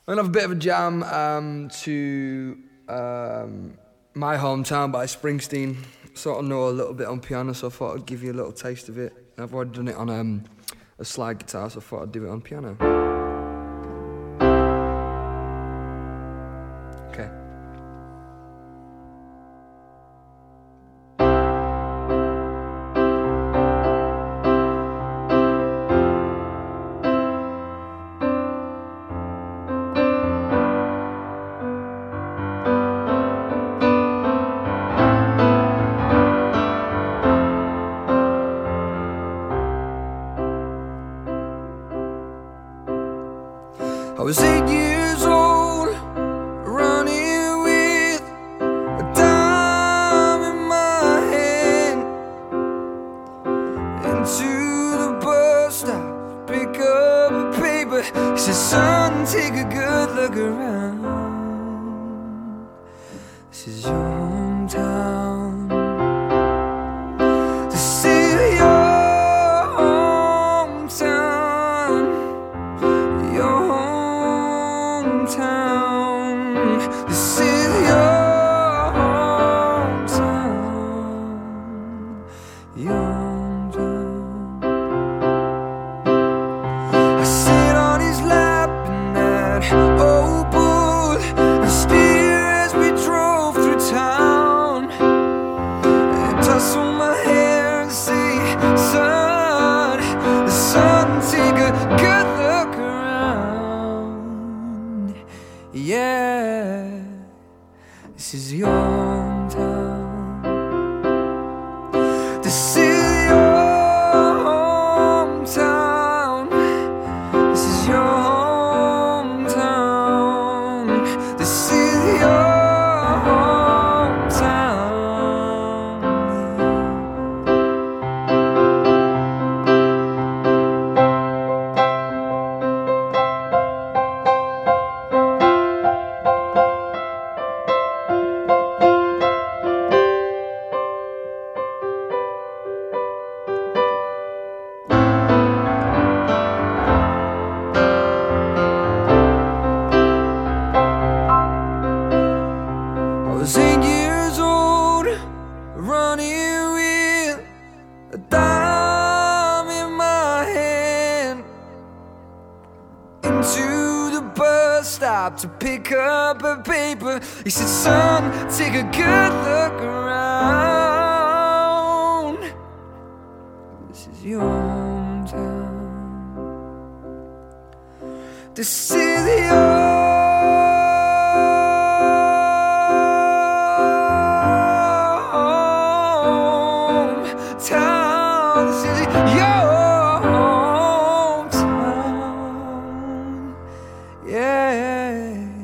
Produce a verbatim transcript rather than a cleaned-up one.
I'm gonna have a bit of a jam um, to um, My Hometown by Springsteen. Sort of know a little bit on piano, so I thought I'd give you a little taste of it. I've already done it on um, a slide guitar, so I thought I'd do it on piano. Okay. I was eight years old, running with a dime in my hand into the bus stop, pick up a paper. He said, son, take a good look around. This is your hometown. This is your hometown. Your hometown. This is your hometown. Your hometown. I sat on his lap in that old bull and steer as we drove through town, and tussle my hair and say, son, son, take a good look around. Yeah, this is your hometown. This is your hometown. This is your hometown. This is your hometown. I was eight years old, running with a dime in my hand into the bus stop to pick up a paper. He said, son, take a good look around. This is your hometown. This is your town. This is your hometown. Yeah.